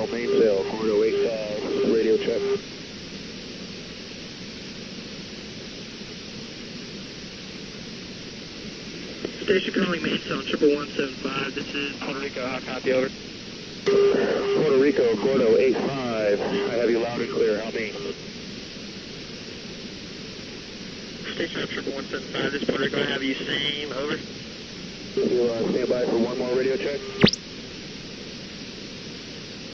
mainsail, mainsail, corridor 85, radio check. Station calling mainsail, 11175. This is Puerto Rico, how copy, over? Puerto Rico, corridor 85. I have you loud and clear, help me. Station 11175, this is Puerto Rico, I have you same, over? You stand by for one more radio check.